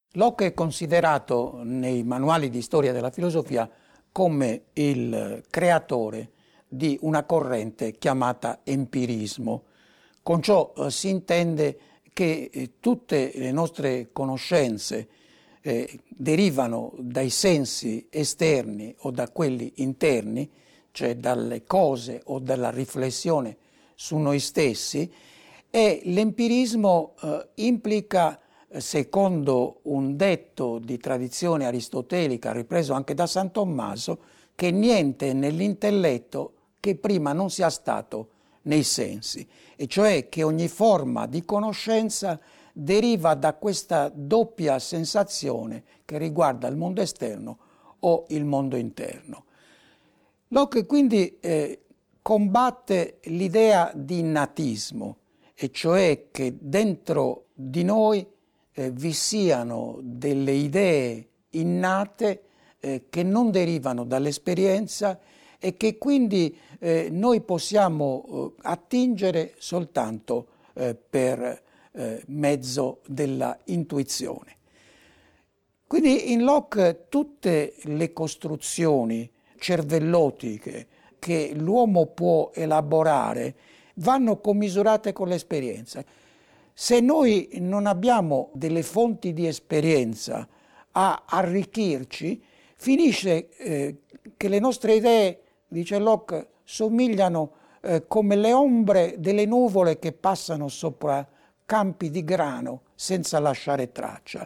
Locke è considerato nei manuali di storia della filosofia come il creatore di una corrente chiamata empirismo. Con ciò si intende che tutte le nostre conoscenze derivano dai sensi esterni o da quelli interni, cioè dalle cose o dalla riflessione su noi stessi, e l'empirismo implica, secondo un detto di tradizione aristotelica ripreso anche da San Tommaso, che niente nell'intelletto che prima non sia stato nei sensi, e cioè che ogni forma di conoscenza deriva da questa doppia sensazione che riguarda il mondo esterno o il mondo interno. Locke quindi combatte l'idea di innatismo, e cioè che dentro di noi vi siano delle idee innate che non derivano dall'esperienza e che quindi noi possiamo attingere soltanto per mezzo della intuizione. Quindi in Locke tutte le costruzioni cervellotiche che l'uomo può elaborare vanno commisurate con l'esperienza. Se noi non abbiamo delle fonti di esperienza a arricchirci, finisce che le nostre idee, dice Locke, somigliano come le ombre delle nuvole che passano sopra campi di grano senza lasciare traccia.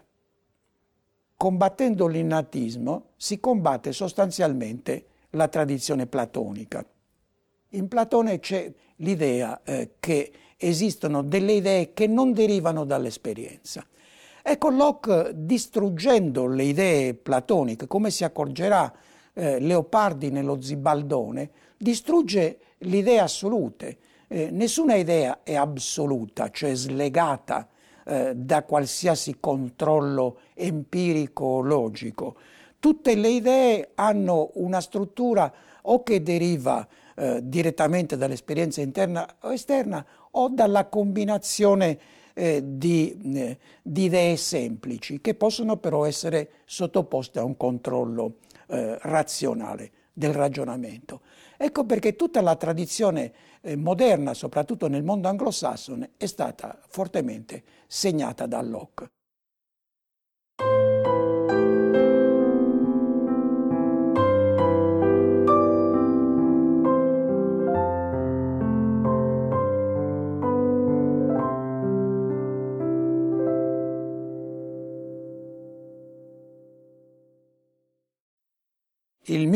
Combattendo l'innatismo si combatte sostanzialmente la tradizione platonica. In Platone c'è l'idea che esistono delle idee che non derivano dall'esperienza. Ecco, Locke, distruggendo le idee platoniche, come si accorgerà Leopardi nello Zibaldone, distrugge le idee assolute. Nessuna idea è assoluta, cioè slegata da qualsiasi controllo empirico o logico. Tutte le idee hanno una struttura o che deriva direttamente dall'esperienza interna o esterna o dalla combinazione di idee semplici che possono però essere sottoposte a un controllo razionale del ragionamento. Ecco perché tutta la tradizione moderna, soprattutto nel mondo anglosassone, è stata fortemente segnata da Locke. Il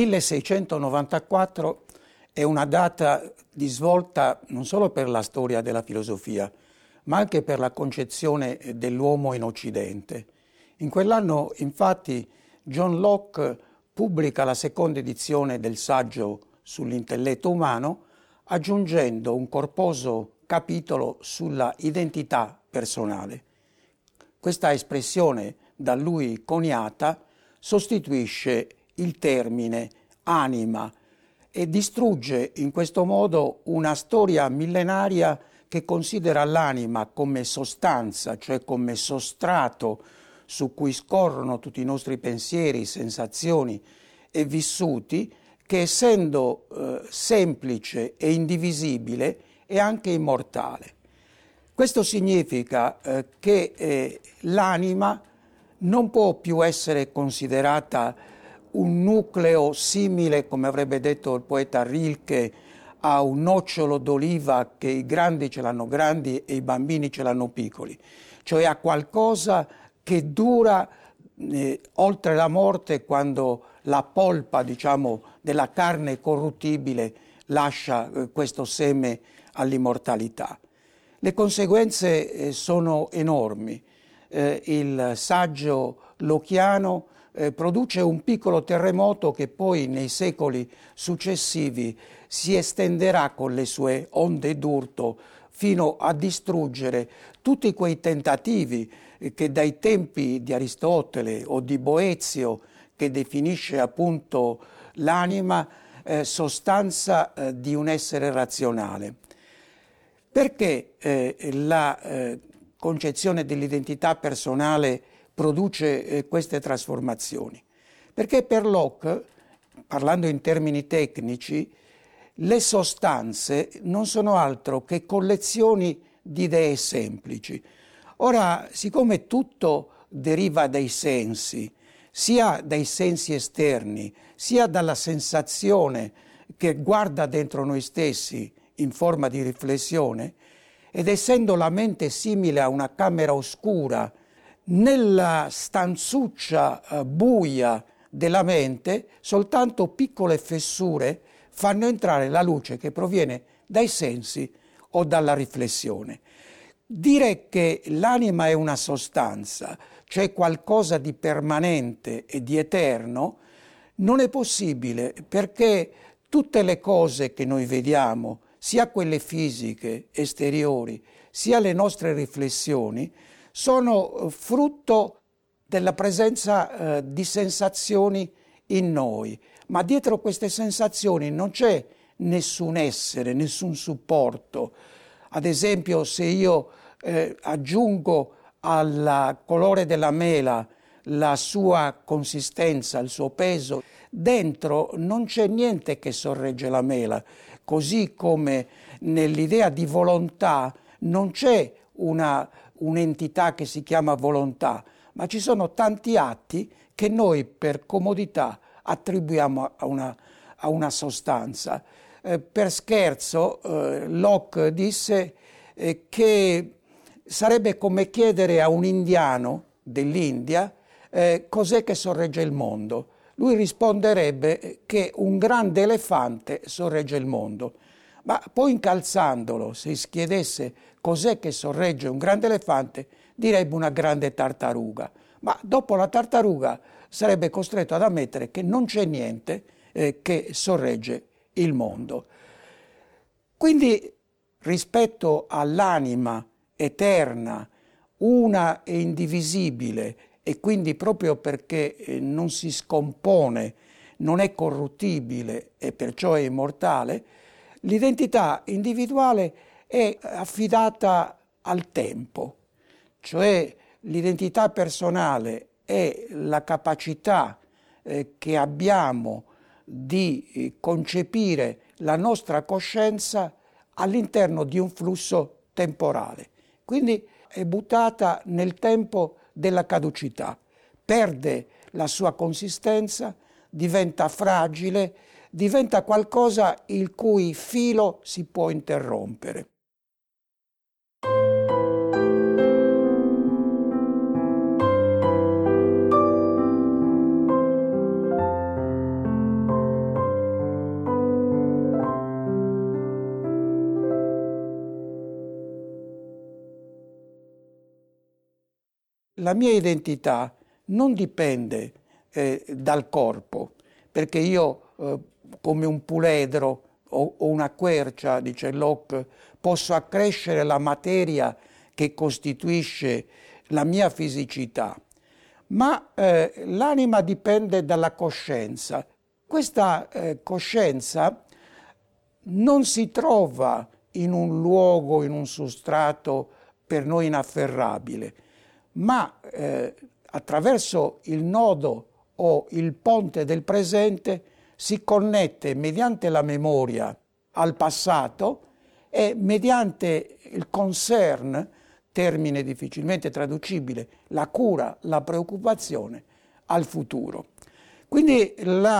1694 è una data di svolta non solo per la storia della filosofia, ma anche per la concezione dell'uomo in Occidente. In quell'anno, infatti, John Locke pubblica la seconda edizione del saggio sull'intelletto umano, aggiungendo un corposo capitolo sulla identità personale. Questa espressione da lui coniata sostituisce il termine anima e distrugge in questo modo una storia millenaria che considera l'anima come sostanza, cioè come sostrato su cui scorrono tutti i nostri pensieri, sensazioni e vissuti, che essendo semplice e indivisibile è anche immortale. Questo significa che l'anima non può più essere considerata un nucleo simile, come avrebbe detto il poeta Rilke, a un nocciolo d'oliva che i grandi ce l'hanno grandi e i bambini ce l'hanno piccoli, cioè a qualcosa che dura oltre la morte, quando la polpa, diciamo, della carne corruttibile lascia questo seme all'immortalità. Le conseguenze sono enormi. Il saggio locchiano produce un piccolo terremoto che poi nei secoli successivi si estenderà con le sue onde d'urto fino a distruggere tutti quei tentativi che dai tempi di Aristotele o di Boezio, che definisce appunto l'anima sostanza di un essere razionale. Perché la concezione dell'identità personale produce queste trasformazioni. Perché per Locke, parlando in termini tecnici, le sostanze non sono altro che collezioni di idee semplici. Ora, siccome tutto deriva dai sensi, sia dai sensi esterni, sia dalla sensazione che guarda dentro noi stessi in forma di riflessione, ed essendo la mente simile a una camera oscura, nella stanzuccia buia della mente soltanto piccole fessure fanno entrare la luce che proviene dai sensi o dalla riflessione. Dire che l'anima è una sostanza, cioè qualcosa di permanente e di eterno, non è possibile, perché tutte le cose che noi vediamo, sia quelle fisiche, esteriori, sia le nostre riflessioni, sono frutto della presenza di sensazioni in noi. Ma dietro queste sensazioni non c'è nessun essere, nessun supporto. Ad esempio, se io aggiungo al colore della mela la sua consistenza, il suo peso, dentro non c'è niente che sorregge la mela, così come nell'idea di volontà non c'è un'entità che si chiama volontà, ma ci sono tanti atti che noi per comodità attribuiamo a una sostanza. Per scherzo Locke disse che sarebbe come chiedere a un indiano dell'India cos'è che sorregge il mondo. Lui risponderebbe che un grande elefante sorregge il mondo. Ma poi incalzandolo, se si chiedesse cos'è che sorregge un grande elefante, direbbe una grande tartaruga. Ma dopo la tartaruga sarebbe costretto ad ammettere che non c'è niente che sorregge il mondo. Quindi rispetto all'anima eterna, una e indivisibile, e quindi proprio perché non si scompone, non è corruttibile e perciò è immortale, l'identità individuale è affidata al tempo, cioè l'identità personale è la capacità che abbiamo di concepire la nostra coscienza all'interno di un flusso temporale. Quindi è buttata nel tempo della caducità, perde la sua consistenza, diventa fragile, diventa qualcosa il cui filo si può interrompere. La mia identità non dipende dal corpo, perché io come un puledro o una quercia, dice Locke, posso accrescere la materia che costituisce la mia fisicità, ma l'anima dipende dalla coscienza. Questa coscienza non si trova in un luogo, in un sostrato per noi inafferrabile, ma attraverso il nodo o il ponte del presente si connette mediante la memoria al passato e mediante il concern, termine difficilmente traducibile, la cura, la preoccupazione al futuro. Quindi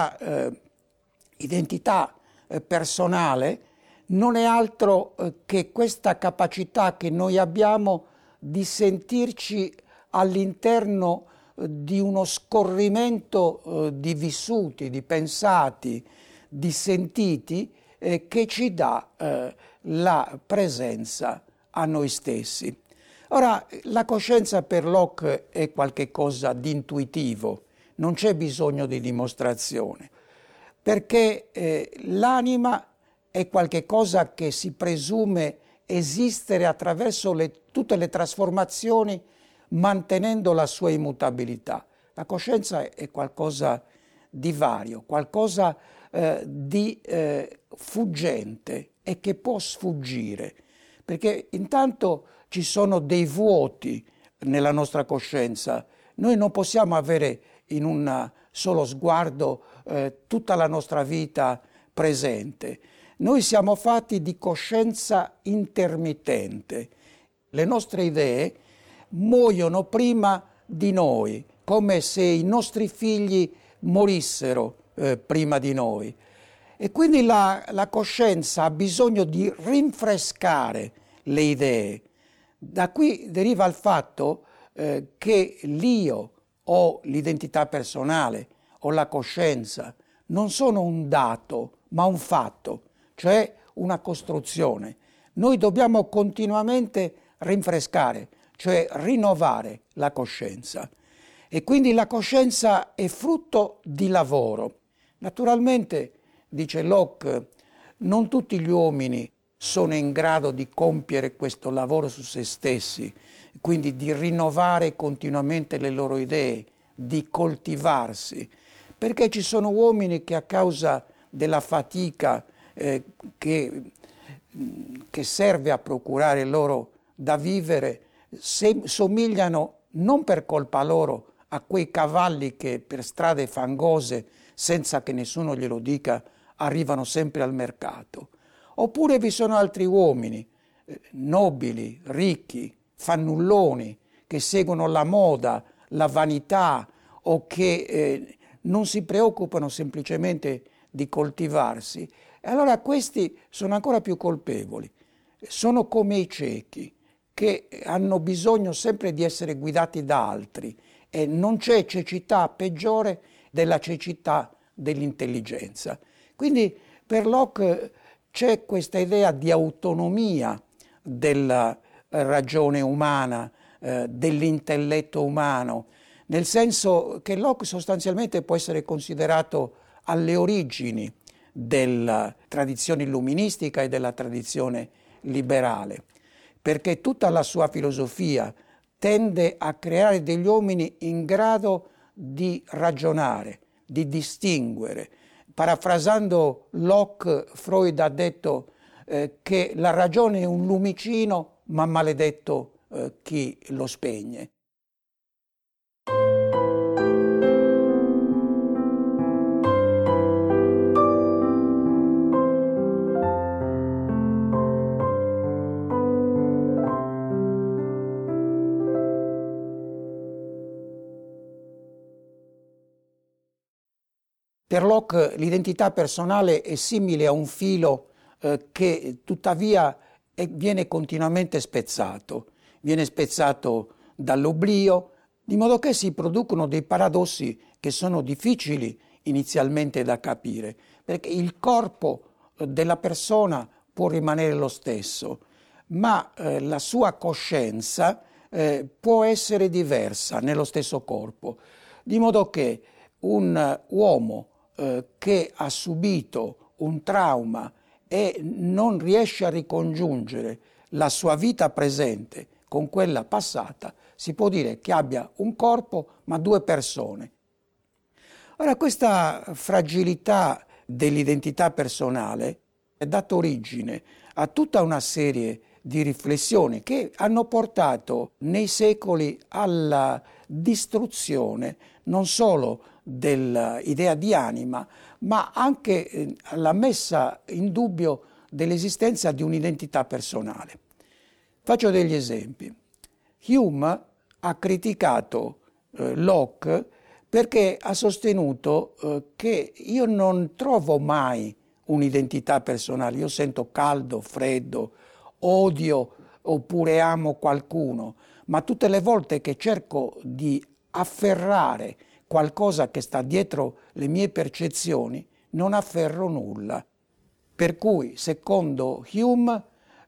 l'identità personale non è altro che questa capacità che noi abbiamo di sentirci all'interno di uno scorrimento di vissuti, di pensati, di sentiti che ci dà la presenza a noi stessi. Ora, la coscienza per Locke è qualcosa di intuitivo, non c'è bisogno di dimostrazione, perché l'anima è qualcosa che si presume esistere attraverso tutte le trasformazioni, mantenendo la sua immutabilità. La coscienza è qualcosa di vario, qualcosa di fuggente e che può sfuggire, perché intanto ci sono dei vuoti nella nostra coscienza, Noi non possiamo avere in un solo sguardo tutta la nostra vita presente. Noi siamo fatti di coscienza intermittente. Le nostre idee muoiono prima di noi, come se i nostri figli morissero prima di noi. E quindi la coscienza ha bisogno di rinfrescare le idee. Da qui deriva il fatto che l'io o l'identità personale o la coscienza non sono un dato, ma un fatto, cioè una costruzione. Noi dobbiamo continuamente rinfrescare, cioè rinnovare la coscienza. E quindi la coscienza è frutto di lavoro. Naturalmente, dice Locke, non tutti gli uomini sono in grado di compiere questo lavoro su se stessi, quindi di rinnovare continuamente le loro idee, di coltivarsi, perché ci sono uomini che a causa della fatica che serve a procurare loro da vivere, somigliano non per colpa loro a quei cavalli che per strade fangose, senza che nessuno glielo dica, arrivano sempre al mercato. Oppure vi sono altri uomini, nobili, ricchi, fannulloni, che seguono la moda, la vanità o che non si preoccupano semplicemente di coltivarsi. E allora questi sono ancora più colpevoli. Sono come i ciechi, che hanno bisogno sempre di essere guidati da altri, e non c'è cecità peggiore della cecità dell'intelligenza. Quindi per Locke c'è questa idea di autonomia della ragione umana, dell'intelletto umano, nel senso che Locke sostanzialmente può essere considerato alle origini della tradizione illuministica e della tradizione liberale, perché tutta la sua filosofia tende a creare degli uomini in grado di ragionare, di distinguere. Parafrasando Locke, Freud ha detto che la ragione è un lumicino, ma maledetto chi lo spegne. Per Locke l'identità personale è simile a un filo che tuttavia viene continuamente spezzato. Viene spezzato dall'oblio, di modo che si producono dei paradossi che sono difficili inizialmente da capire, perché il corpo della persona può rimanere lo stesso, ma la sua coscienza può essere diversa nello stesso corpo, di modo che un uomo che ha subito un trauma e non riesce a ricongiungere la sua vita presente con quella passata, si può dire che abbia un corpo ma due persone. Ora, questa fragilità dell'identità personale ha dato origine a tutta una serie di riflessioni che hanno portato nei secoli alla distruzione non solo dell'idea di anima, ma anche alla messa in dubbio dell'esistenza di un'identità personale. Faccio degli esempi. Hume ha criticato Locke perché ha sostenuto che io non trovo mai un'identità personale, io sento caldo, freddo, odio oppure amo qualcuno, ma tutte le volte che cerco di afferrare qualcosa che sta dietro le mie percezioni, non afferro nulla. Per cui, secondo Hume,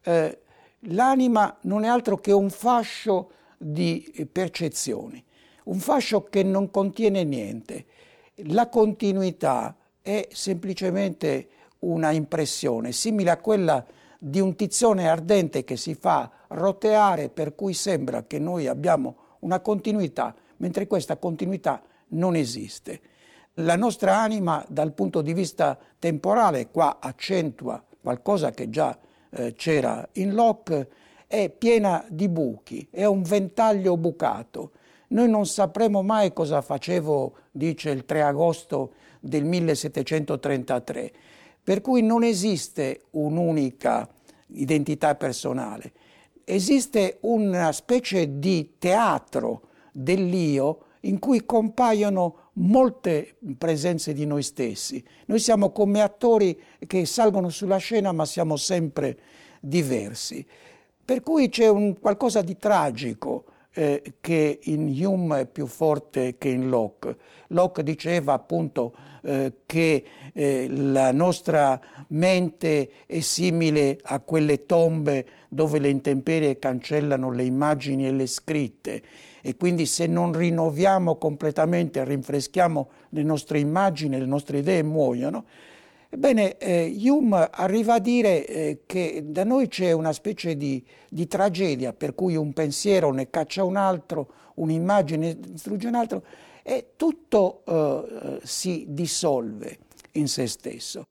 l'anima non è altro che un fascio di percezioni, un fascio che non contiene niente. La continuità è semplicemente una impressione, simile a quella di un tizzone ardente che si fa roteare, per cui sembra che noi abbiamo una continuità, mentre questa continuità non esiste. La nostra anima, dal punto di vista temporale, qua accentua qualcosa che già c'era in Locke, è piena di buchi, è un ventaglio bucato. Noi non sapremo mai cosa facevo, dice il 3 agosto del 1733, per cui non esiste un'unica identità personale, esiste una specie di teatro dell'io in cui compaiono molte presenze di noi stessi. Noi siamo come attori che salgono sulla scena, ma siamo sempre diversi. Per cui c'è qualcosa di tragico che in Hume è più forte che in Locke. Locke diceva appunto che la nostra mente è simile a quelle tombe dove le intemperie cancellano le immagini e le scritte, e quindi se non rinnoviamo completamente, rinfreschiamo le nostre immagini, le nostre idee muoiono. Ebbene, Hume arriva a dire che da noi c'è una specie di tragedia per cui un pensiero ne caccia un altro, un'immagine ne distrugge un altro, e tutto si dissolve in se stesso.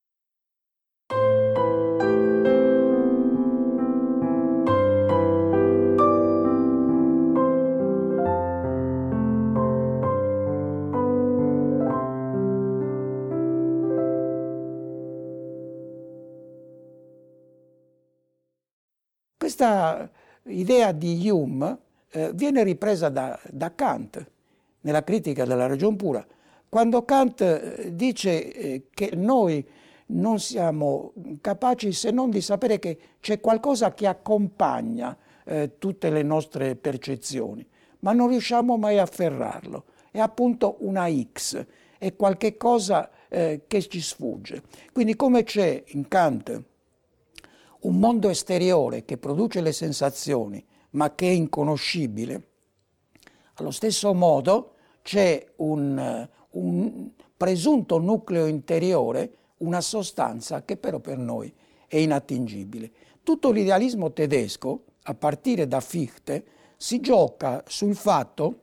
Questa idea di Hume viene ripresa da Kant nella critica della ragion pura, quando Kant dice che noi non siamo capaci se non di sapere che c'è qualcosa che accompagna tutte le nostre percezioni, ma non riusciamo mai a afferrarlo. È appunto una X, è qualche cosa che ci sfugge. Quindi come c'è in Kant un mondo esteriore che produce le sensazioni, ma che è inconoscibile, allo stesso modo c'è un presunto nucleo interiore, una sostanza che però per noi è inattingibile. Tutto l'idealismo tedesco, a partire da Fichte, si gioca sul fatto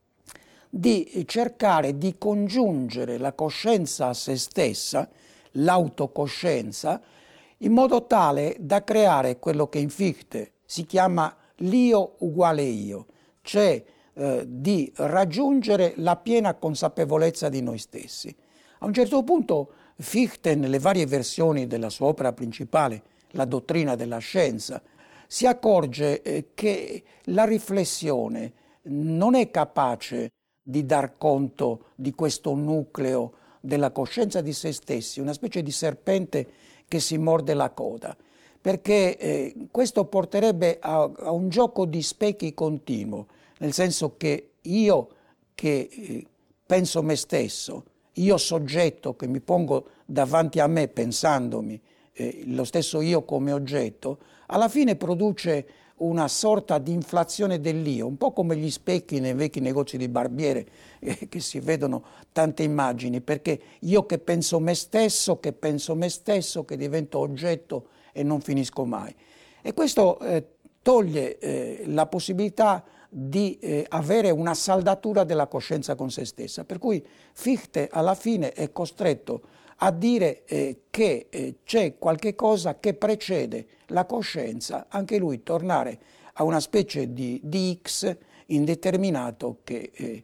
di cercare di congiungere la coscienza a se stessa, l'autocoscienza, in modo tale da creare quello che in Fichte si chiama l'io uguale io, cioè di raggiungere la piena consapevolezza di noi stessi. A un certo punto Fichte, nelle varie versioni della sua opera principale, La dottrina della scienza, si accorge che la riflessione non è capace di dar conto di questo nucleo della coscienza di se stessi, una specie di serpente che si morde la coda, perché questo porterebbe a un gioco di specchi continuo, nel senso che io che penso me stesso, io soggetto che mi pongo davanti a me pensandomi, lo stesso io come oggetto, alla fine produce una sorta di inflazione dell'io, un po' come gli specchi nei vecchi negozi di barbiere che si vedono tante immagini, perché io che penso me stesso, che divento oggetto e non finisco mai. E questo toglie la possibilità di avere una saldatura della coscienza con se stessa, per cui Fichte alla fine è costretto a dire che c'è qualche cosa che precede la coscienza, anche lui tornare a una specie di X indeterminato che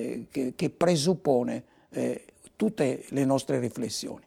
presuppone tutte le nostre riflessioni.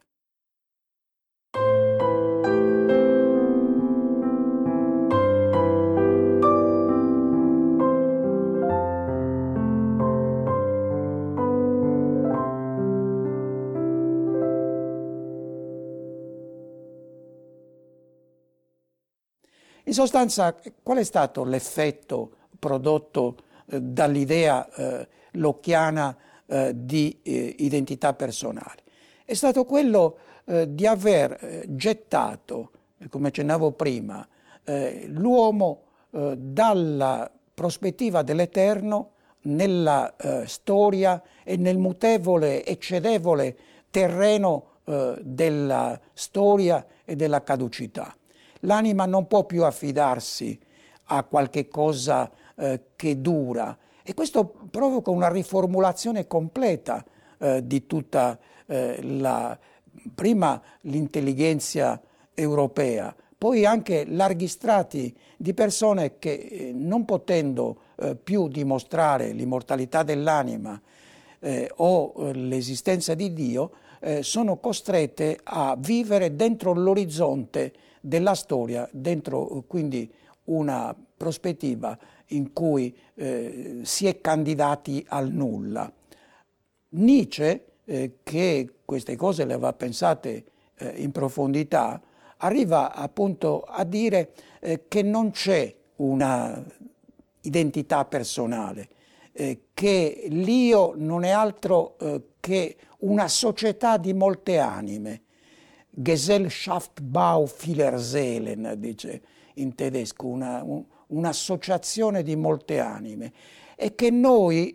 In sostanza, qual è stato l'effetto prodotto dall'idea locchiana di identità personale? È stato quello di aver gettato, come accennavo prima, l'uomo dalla prospettiva dell'eterno nella storia e nel mutevole e cedevole terreno della storia e della caducità. L'anima non può più affidarsi a qualche cosa che dura, e questo provoca una riformulazione completa di tutta prima l'intelligenza europea, poi anche larghi strati di persone che non potendo più dimostrare l'immortalità dell'anima o l'esistenza di Dio, sono costrette a vivere dentro l'orizzonte della storia, dentro quindi una prospettiva in cui si è candidati al nulla. Nietzsche, che queste cose le aveva pensate in profondità, arriva appunto a dire che non c'è una identità personale, che l'io non è altro che una società di molte anime. Gesellschaft vieler Seelen, dice in tedesco, un'associazione di molte anime, e che noi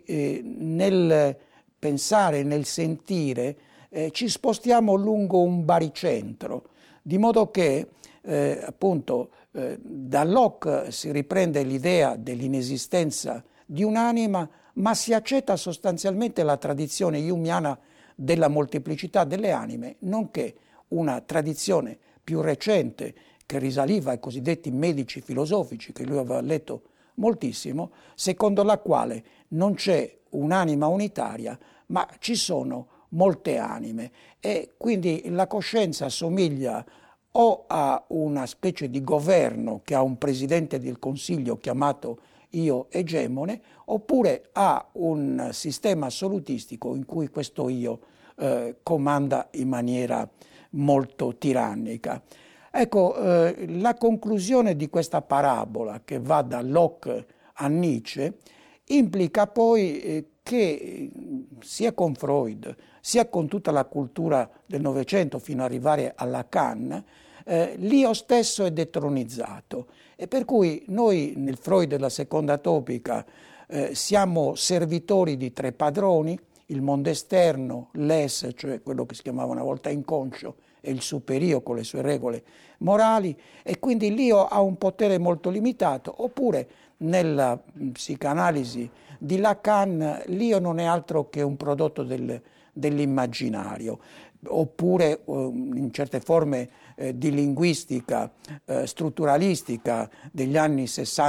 nel pensare, nel sentire, ci spostiamo lungo un baricentro, di modo che appunto da Locke si riprende l'idea dell'inesistenza di un'anima, ma si accetta sostanzialmente la tradizione jungiana della molteplicità delle anime, nonché una tradizione più recente che risaliva ai cosiddetti medici filosofici, che lui aveva letto moltissimo, secondo la quale non c'è un'anima unitaria, ma ci sono molte anime, e quindi la coscienza somiglia o a una specie di governo che ha un presidente del consiglio chiamato io egemone, oppure a un sistema assolutistico in cui questo io comanda in maniera molto tirannica. Ecco, la conclusione di questa parabola, che va da Locke a Nietzsche, implica poi che sia con Freud, sia con tutta la cultura del Novecento fino ad arrivare a Lacan, l'io stesso è detronizzato, e per cui noi nel Freud della seconda topica siamo servitori di tre padroni: il mondo esterno, l'es, cioè quello che si chiamava una volta inconscio, e il superio con le sue regole morali, e quindi l'io ha un potere molto limitato. Oppure nella psicanalisi di Lacan l'io non è altro che un prodotto dell'immaginario, oppure in certe forme di linguistica strutturalistica degli anni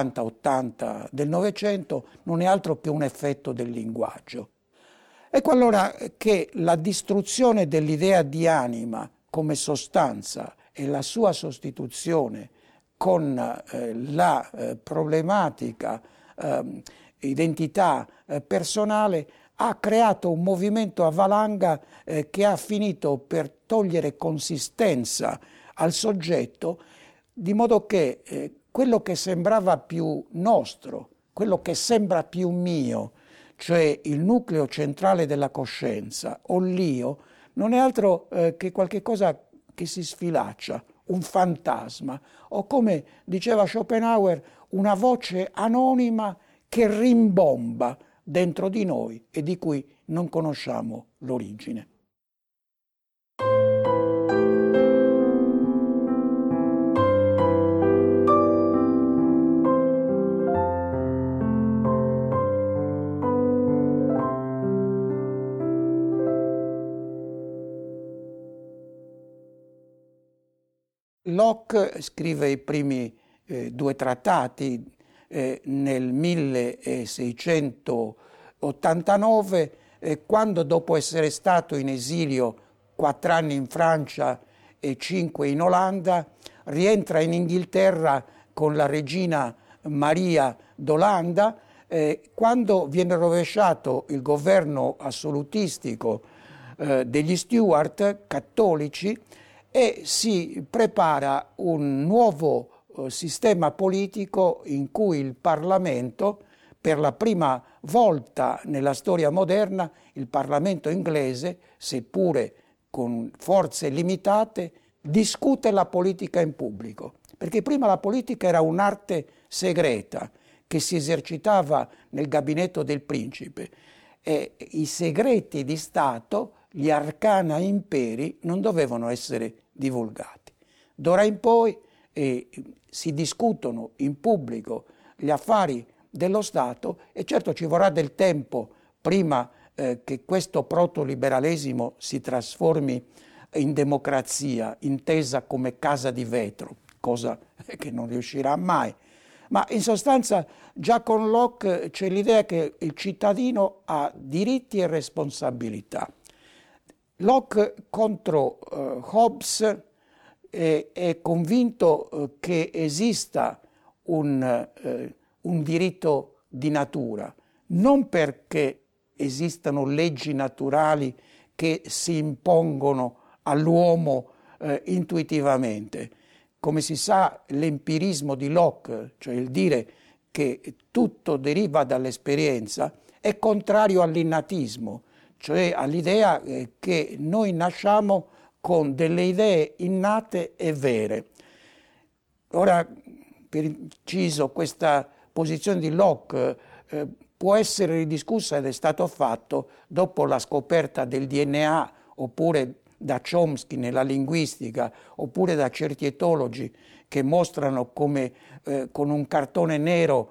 60-80 del Novecento non è altro che un effetto del linguaggio. Ecco allora che la distruzione dell'idea di anima come sostanza e la sua sostituzione con la problematica identità personale ha creato un movimento a valanga che ha finito per togliere consistenza al soggetto, di modo che quello che sembrava più nostro, quello che sembra più mio, cioè il nucleo centrale della coscienza o l'io, non è altro che qualche cosa che si sfilaccia, un fantasma, o come diceva Schopenhauer, una voce anonima che rimbomba dentro di noi e di cui non conosciamo l'origine. Locke scrive i primi due trattati nel 1689, quando dopo essere stato in esilio 4 anni in Francia e 5 in Olanda, rientra in Inghilterra con la regina Maria d'Olanda, quando viene rovesciato il governo assolutistico degli Stuart cattolici, e si prepara un nuovo sistema politico in cui il Parlamento, per la prima volta nella storia moderna, il Parlamento inglese, seppure con forze limitate, discute la politica in pubblico. Perché prima la politica era un'arte segreta che si esercitava nel gabinetto del principe, e i segreti di Stato, gli arcana imperi, non dovevano essere divulgati. D'ora in poi si discutono in pubblico gli affari dello Stato, e certo ci vorrà del tempo prima che questo protoliberalesimo si trasformi in democrazia intesa come casa di vetro, cosa che non riuscirà mai. Ma in sostanza già con Locke c'è l'idea che il cittadino ha diritti e responsabilità. Locke contro Hobbes è convinto che esista un diritto di natura, non perché esistano leggi naturali che si impongono all'uomo intuitivamente. Come si sa, l'empirismo di Locke, cioè il dire che tutto deriva dall'esperienza, è contrario all'innatismo, cioè all'idea che noi nasciamo con delle idee innate e vere. Ora, per inciso, questa posizione di Locke può essere ridiscussa ed è stato fatto dopo la scoperta del DNA, oppure da Chomsky nella linguistica, oppure da certi etologi che mostrano come con un cartone nero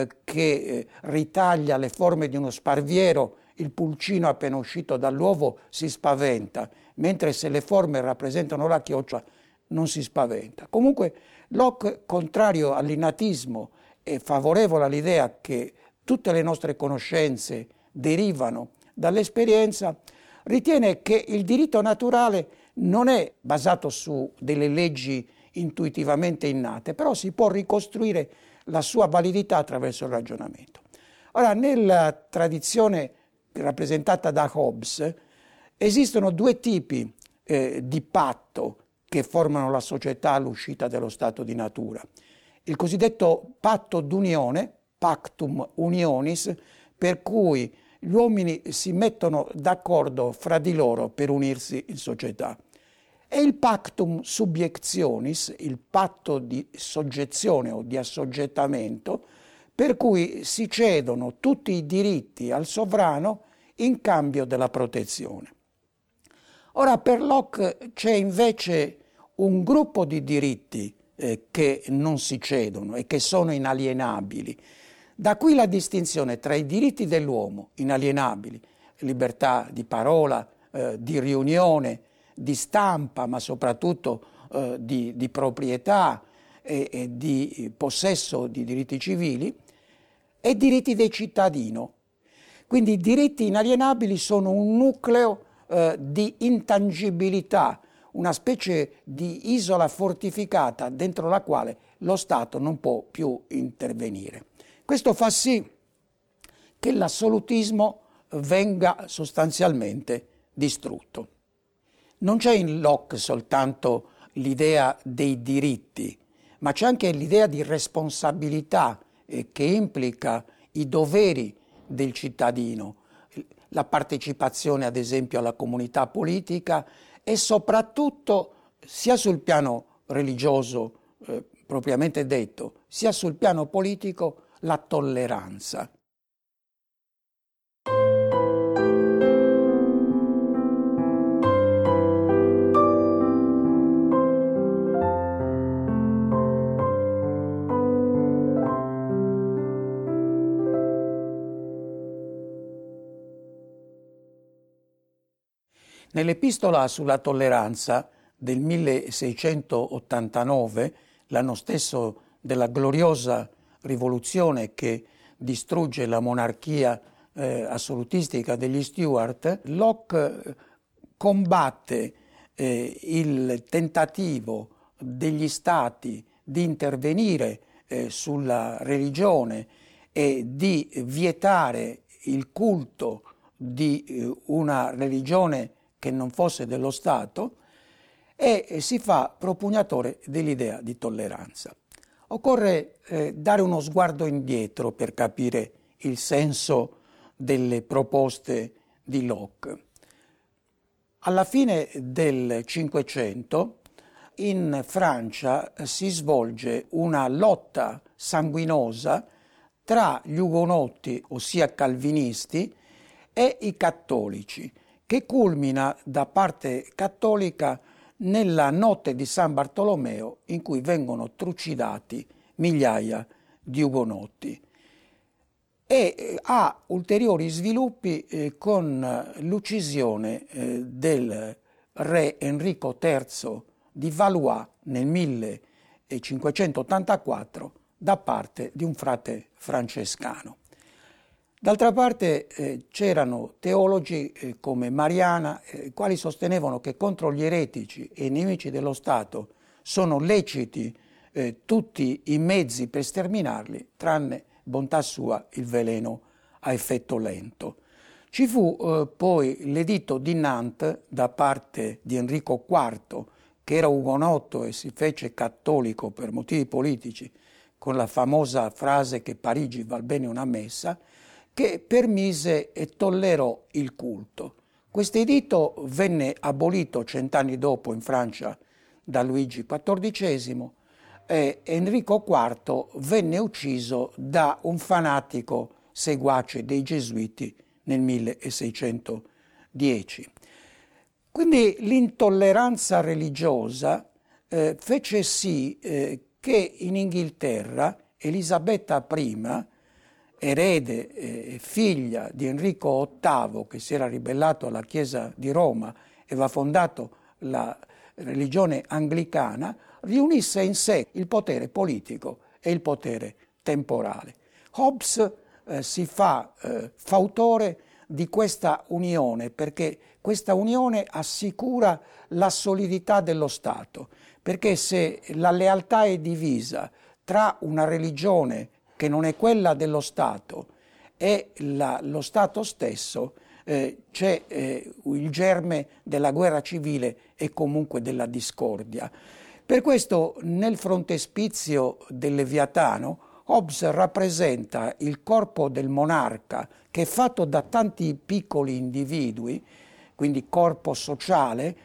che ritaglia le forme di uno sparviero, il pulcino appena uscito dall'uovo si spaventa, mentre se le forme rappresentano la chioccia non si spaventa. Comunque Locke, contrario all'innatismo e favorevole all'idea che tutte le nostre conoscenze derivano dall'esperienza, ritiene che il diritto naturale non è basato su delle leggi intuitivamente innate, però si può ricostruire la sua validità attraverso il ragionamento. Ora, nella tradizione rappresentata da Hobbes esistono due tipi di patto che formano la società all'uscita dello stato di natura. Il cosiddetto patto d'unione, pactum unionis, per cui gli uomini si mettono d'accordo fra di loro per unirsi in società. E il pactum subiectionis, il patto di soggezione o di assoggettamento, per cui si cedono tutti i diritti al sovrano in cambio della protezione. Ora, per Locke c'è invece un gruppo di diritti che non si cedono e che sono inalienabili. Da qui la distinzione tra i diritti dell'uomo, inalienabili, libertà di parola, di riunione, di stampa, ma soprattutto di proprietà e di possesso di diritti civili, e diritti del cittadino. Quindi i diritti inalienabili sono un nucleo di intangibilità, una specie di isola fortificata dentro la quale lo Stato non può più intervenire. Questo fa sì che l'assolutismo venga sostanzialmente distrutto. Non c'è in Locke soltanto l'idea dei diritti, ma c'è anche l'idea di responsabilità che implica i doveri del cittadino, la partecipazione ad esempio alla comunità politica e soprattutto sia sul piano religioso propriamente detto, sia sul piano politico la tolleranza. Nell'epistola sulla tolleranza del 1689, l'anno stesso della gloriosa rivoluzione che distrugge la monarchia assolutistica degli Stuart, Locke combatte il tentativo degli stati di intervenire sulla religione e di vietare il culto di una religione che non fosse dello Stato, e si fa propugnatore dell'idea di tolleranza. Occorre dare uno sguardo indietro per capire il senso delle proposte di Locke. Alla fine del Cinquecento in Francia si svolge una lotta sanguinosa tra gli ugonotti, ossia calvinisti, e i cattolici, che culmina da parte cattolica nella notte di San Bartolomeo, in cui vengono trucidati migliaia di ugonotti. E ha ulteriori sviluppi con l'uccisione del re Enrico III di Valois nel 1000 1584 da parte di un frate francescano. D'altra parte c'erano teologi come Mariana, quali sostenevano che contro gli eretici e i nemici dello Stato sono leciti tutti i mezzi per sterminarli, tranne, bontà sua, il veleno a effetto lento. Ci fu poi l'editto di Nantes da parte di Enrico IV, che era ugonotto e si fece cattolico per motivi politici, con la famosa frase che Parigi val bene una messa, che permise e tollerò il culto. Questo editto venne abolito 100 anni dopo in Francia da Luigi XIV e Enrico IV venne ucciso da un fanatico seguace dei Gesuiti nel 1610. Quindi l'intolleranza religiosa fece sì che in Inghilterra Elisabetta I, erede e figlia di Enrico VIII, che si era ribellato alla Chiesa di Roma e aveva fondato la religione anglicana, riunisse in sé il potere politico e il potere temporale. Hobbes si fa fautore di questa unione, perché questa unione assicura la solidità dello Stato, perché se la lealtà è divisa tra una religione che non è quella dello Stato e lo Stato stesso, c'è il germe della guerra civile e comunque della discordia. Per questo nel frontespizio del Leviatano Hobbes rappresenta il corpo del monarca, che è fatto da tanti piccoli individui, quindi corpo sociale,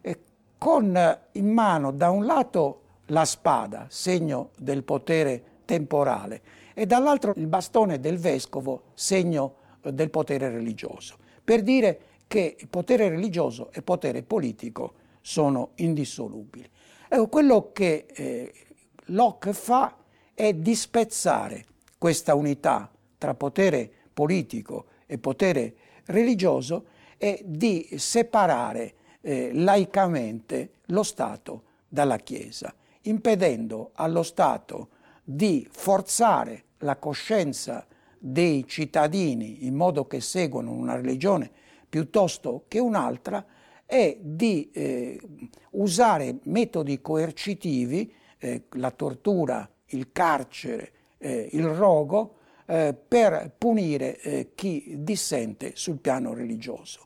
con in mano da un lato la spada, segno del potere temporale, e dall'altro il bastone del vescovo, segno del potere religioso, per dire che il potere religioso e il potere politico sono indissolubili. Ecco, quello che Locke fa è di spezzare questa unità tra potere politico e potere religioso e di separare laicamente lo Stato dalla Chiesa, impedendo allo Stato di forzare la coscienza dei cittadini in modo che seguano una religione piuttosto che un'altra e di usare metodi coercitivi, la tortura, il carcere, il rogo, per punire chi dissente sul piano religioso.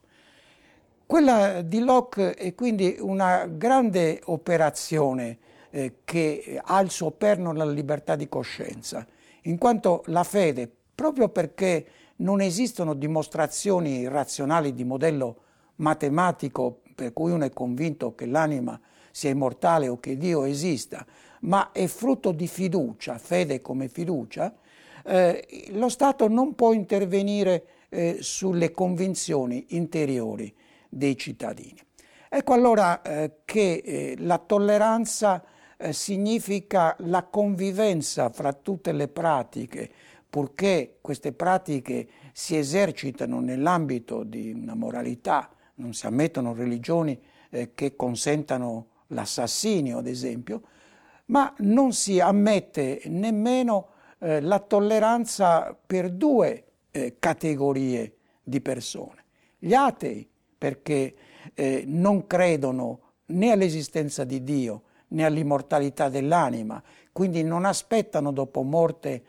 Quella di Locke è quindi una grande operazione che ha il suo perno nella libertà di coscienza, in quanto la fede, proprio perché non esistono dimostrazioni razionali di modello matematico per cui uno è convinto che l'anima sia immortale o che Dio esista, ma è frutto di fiducia, fede come fiducia, lo Stato non può intervenire sulle convinzioni interiori dei cittadini. Ecco allora che la tolleranza significa la convivenza fra tutte le pratiche, purché queste pratiche si esercitano nell'ambito di una moralità, non si ammettono religioni che consentano l'assassinio, ad esempio, ma non si ammette nemmeno la tolleranza per due categorie di persone. Gli atei, perché non credono né all'esistenza di Dio né all'immortalità dell'anima, quindi non aspettano dopo morte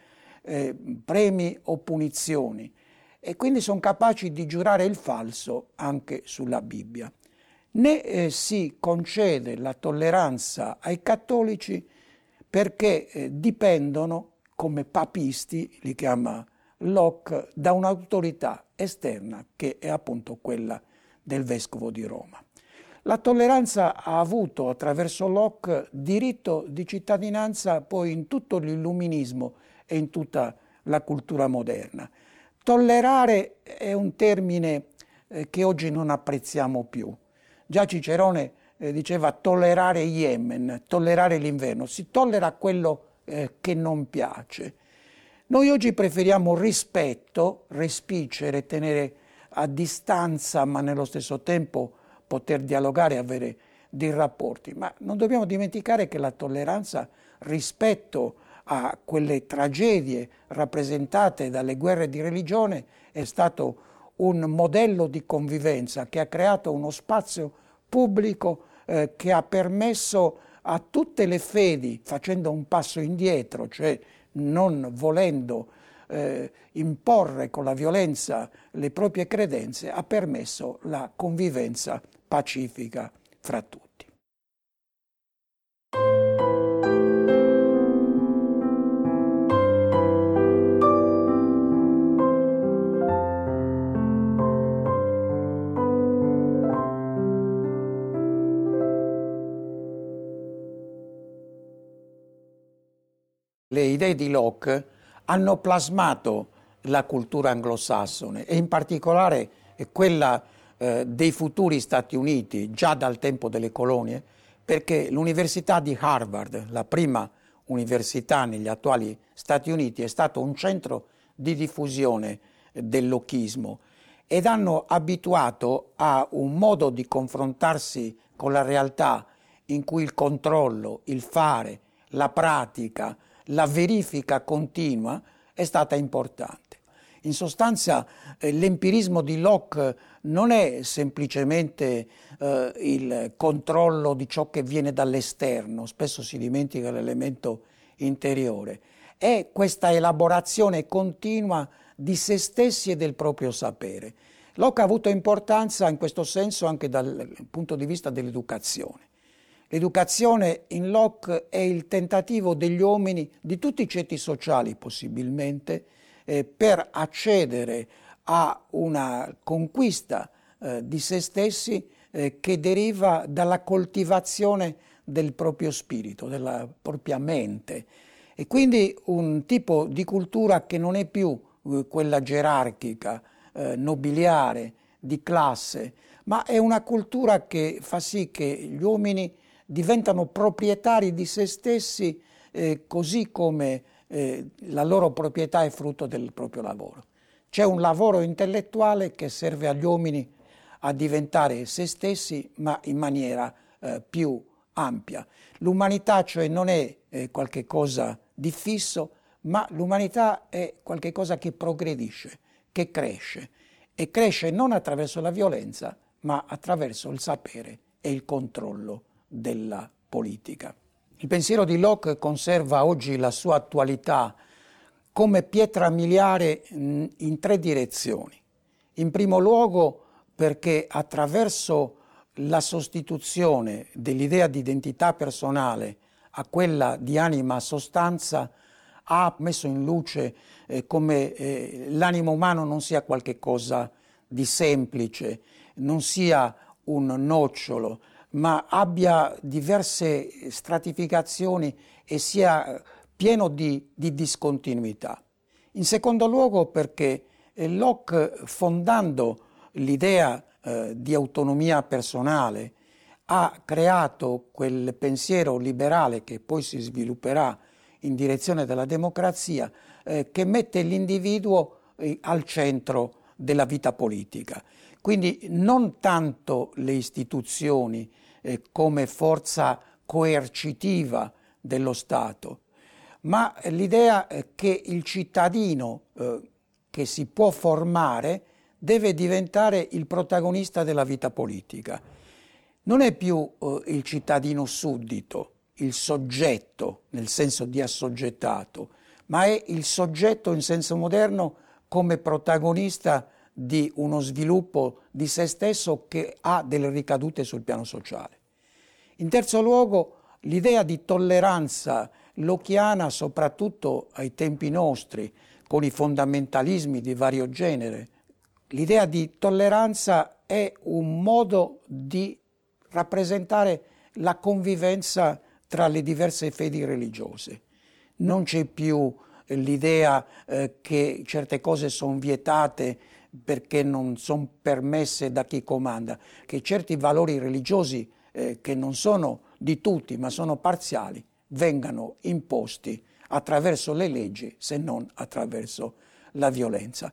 premi o punizioni e quindi sono capaci di giurare il falso anche sulla Bibbia. Né si concede la tolleranza ai cattolici perché dipendono, come papisti, li chiama Locke, da un'autorità esterna che è appunto quella del vescovo di Roma. La tolleranza ha avuto attraverso Locke diritto di cittadinanza poi in tutto l'illuminismo e in tutta la cultura moderna. Tollerare è un termine che oggi non apprezziamo più. Già Cicerone diceva tollerare Yemen, tollerare l'inverno. Si tollera quello che non piace. Noi oggi preferiamo rispetto, respicere, tenere a distanza, ma nello stesso tempo poter dialogare e avere dei rapporti. Ma non dobbiamo dimenticare che la tolleranza rispetto a quelle tragedie rappresentate dalle guerre di religione è stato un modello di convivenza che ha creato uno spazio pubblico che ha permesso a tutte le fedi, facendo un passo indietro, cioè non volendo imporre con la violenza le proprie credenze, ha permesso la convivenza pacifica fra tutti. Le idee di Locke hanno plasmato la cultura anglosassone e in particolare quella dei futuri Stati Uniti già dal tempo delle colonie, perché l'Università di Harvard, la prima università negli attuali Stati Uniti, è stato un centro di diffusione del locchismo ed hanno abituato a un modo di confrontarsi con la realtà in cui il controllo, il fare, la pratica, la verifica continua è stata importante. In sostanza l'empirismo di Locke non è semplicemente il controllo di ciò che viene dall'esterno, spesso si dimentica l'elemento interiore, è questa elaborazione continua di se stessi e del proprio sapere. Locke ha avuto importanza in questo senso anche dal punto di vista dell'educazione. L'educazione in Locke è il tentativo degli uomini, di tutti i ceti sociali possibilmente, per accedere a una conquista di se stessi che deriva dalla coltivazione del proprio spirito, della propria mente. E quindi un tipo di cultura che non è più quella gerarchica, nobiliare, di classe, ma è una cultura che fa sì che gli uomini diventano proprietari di se stessi così come la loro proprietà è frutto del proprio lavoro. C'è un lavoro intellettuale che serve agli uomini a diventare se stessi, ma in maniera più ampia. L'umanità cioè non è qualche cosa di fisso, ma l'umanità è qualche cosa che progredisce, che cresce, e cresce non attraverso la violenza, ma attraverso il sapere e il controllo della politica. Il pensiero di Locke conserva oggi la sua attualità come pietra miliare in tre direzioni. In primo luogo perché attraverso la sostituzione dell'idea di identità personale a quella di anima sostanza ha messo in luce come l'animo umano non sia qualche cosa di semplice, non sia un nocciolo, ma abbia diverse stratificazioni e sia pieno di discontinuità. In secondo luogo perché Locke, fondando l'idea di autonomia personale, ha creato quel pensiero liberale che poi si svilupperà in direzione della democrazia, che mette l'individuo al centro della vita politica. Quindi non tanto le istituzioni come forza coercitiva dello Stato, ma l'idea che il cittadino che si può formare deve diventare il protagonista della vita politica. Non è più il cittadino suddito, il soggetto nel senso di assoggettato, ma è il soggetto in senso moderno come protagonista di uno sviluppo di se stesso che ha delle ricadute sul piano sociale. In terzo luogo, l'idea di tolleranza locchiana, soprattutto ai tempi nostri, con i fondamentalismi di vario genere. L'idea di tolleranza è un modo di rappresentare la convivenza tra le diverse fedi religiose. Non c'è più l'idea che certe cose sono vietate perché non sono permesse da chi comanda, che certi valori religiosi che non sono di tutti ma sono parziali vengano imposti attraverso le leggi se non attraverso la violenza.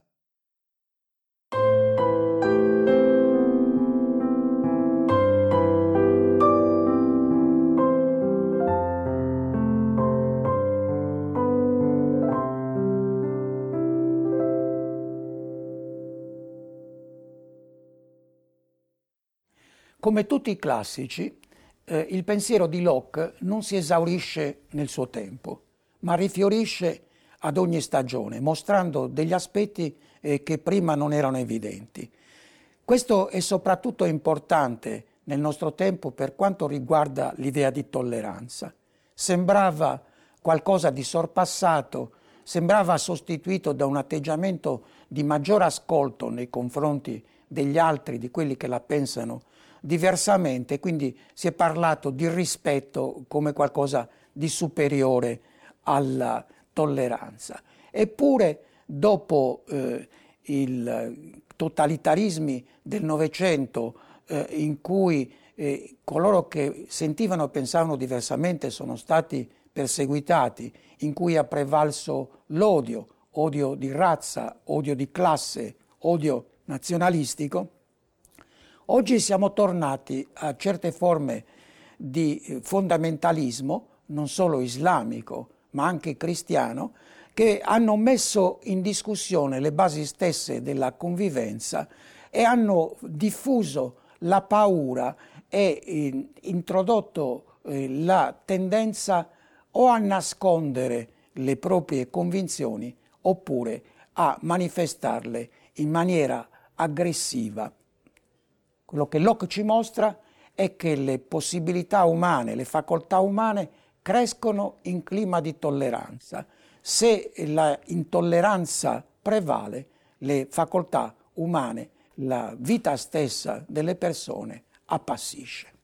Come tutti i classici, il pensiero di Locke non si esaurisce nel suo tempo, ma rifiorisce ad ogni stagione, mostrando degli aspetti che prima non erano evidenti. Questo è soprattutto importante nel nostro tempo per quanto riguarda l'idea di tolleranza. Sembrava qualcosa di sorpassato, sembrava sostituito da un atteggiamento di maggior ascolto nei confronti degli altri, di quelli che la pensano diversamente, quindi si è parlato di rispetto come qualcosa di superiore alla tolleranza. Eppure, dopo i totalitarismi del Novecento, in cui coloro che sentivano e pensavano diversamente sono stati perseguitati, in cui ha prevalso l'odio, odio di razza, odio di classe, odio nazionalistico, oggi siamo tornati a certe forme di fondamentalismo, non solo islamico, ma anche cristiano, che hanno messo in discussione le basi stesse della convivenza e hanno diffuso la paura e introdotto la tendenza o a nascondere le proprie convinzioni oppure a manifestarle in maniera aggressiva. Quello che Locke ci mostra è che le possibilità umane, le facoltà umane crescono in clima di tolleranza. Se la intolleranza prevale, le facoltà umane, la vita stessa delle persone appassisce.